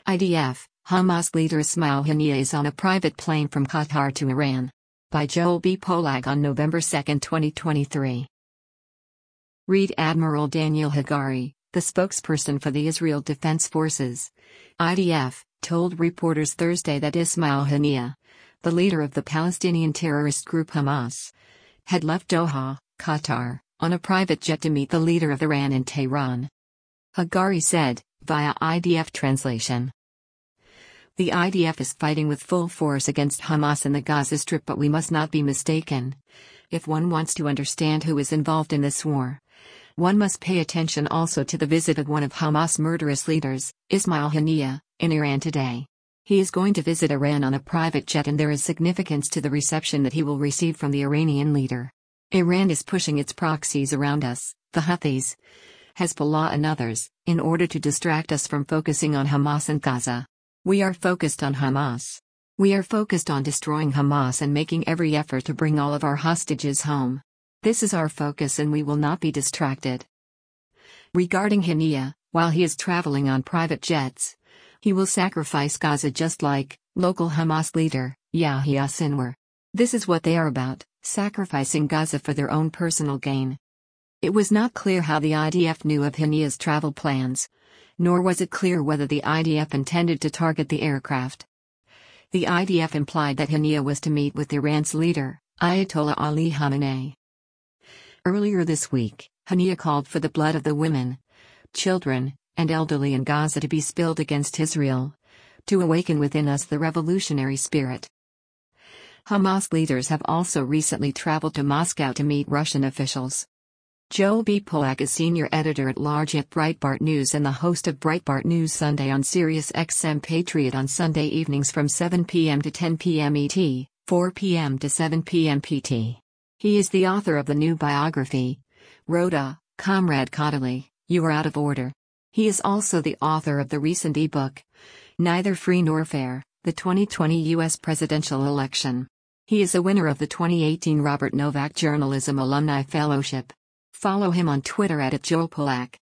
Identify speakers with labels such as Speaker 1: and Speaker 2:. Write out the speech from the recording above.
Speaker 1: IDF, Hamas leader Ismail Haniyeh is on a private plane from Qatar to Iran. By Joel B. Polak on November 2, 2023. Read Admiral Daniel Hagari, the spokesperson for the Israel Defense Forces, IDF, told reporters Thursday that Ismail Haniyeh, the leader of the Palestinian terrorist group Hamas, had left Doha, Qatar, on a private jet to meet the leader of Iran in Tehran. Hagari said, via IDF translation. The IDF is fighting with full force against Hamas in the Gaza Strip, but we must not be mistaken. If one wants to understand who is involved in this war, one must pay attention also to the visit of one of Hamas' murderous leaders, Ismail Haniyeh, in Iran today. He is going to visit Iran on a private jet, and there is significance to the reception that he will receive from the Iranian leader. Iran is pushing its proxies around us, the Houthis, Hezbollah and others, in order to distract us from focusing on Hamas and Gaza. We are focused on Hamas. We are focused on destroying Hamas and making every effort to bring all of our hostages home. This is our focus and we will not be distracted. Regarding Haniyeh, while he is traveling on private jets, he will sacrifice Gaza just like local Hamas leader, Yahya Sinwar. This is what they are about, sacrificing Gaza for their own personal gain. It was not clear how the IDF knew of Haniyeh's travel plans, nor was it clear whether the IDF intended to target the aircraft. The IDF implied that Haniyeh was to meet with Iran's leader, Ayatollah Ali Khamenei. Earlier this week, Haniyeh called for the blood of the women, children, and elderly in Gaza to be spilled against Israel, to awaken within us the revolutionary spirit. Hamas leaders have also recently traveled to Moscow to meet Russian officials. Joel B. Polak is senior editor-at-large at Breitbart News and the host of Breitbart News Sunday on Sirius XM Patriot on Sunday evenings from 7 p.m. to 10 p.m. ET, 4 p.m. to 7 p.m. PT. He is the author of the new biography, Rhoda, Comrade Khodaly, You Are Out of Order. He is also the author of the recent ebook, Neither Free Nor Fair, the 2020 U.S. Presidential Election. He is a winner of the 2018 Robert Novak Journalism Alumni Fellowship. Follow him on Twitter @JoelPolak.